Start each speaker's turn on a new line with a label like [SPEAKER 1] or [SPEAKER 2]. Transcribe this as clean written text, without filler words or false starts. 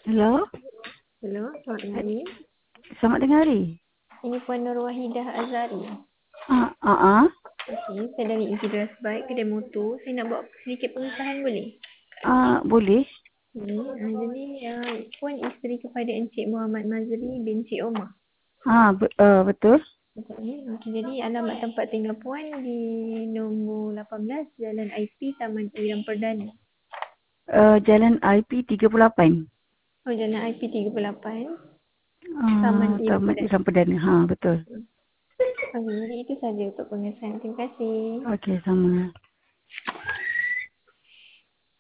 [SPEAKER 1] Hello?
[SPEAKER 2] Hello, selamat hari.
[SPEAKER 1] Selamat tengah hari.
[SPEAKER 2] Ini Puan Nur Wahidah Azari. Okey, saya dari Integras Bike, kedai motor. Saya nak buat sedikit pengesahan boleh?
[SPEAKER 1] Boleh.
[SPEAKER 2] Jadi, Puan isteri kepada Encik Muhammad Mazri bin Cik Omar.
[SPEAKER 1] Betul.
[SPEAKER 2] Okey, jadi alamat tempat tinggal Puan di nombor 18 Jalan IP Taman Iram Perdana.
[SPEAKER 1] Jalan IP 38.
[SPEAKER 2] Oh, Jalan IP 38 Taman Iram
[SPEAKER 1] Taman
[SPEAKER 2] Perdana.
[SPEAKER 1] Iram Perdana. Betul.
[SPEAKER 2] Okey, jadi itu saja untuk pengesahan. Terima kasih.
[SPEAKER 1] Okey, sama.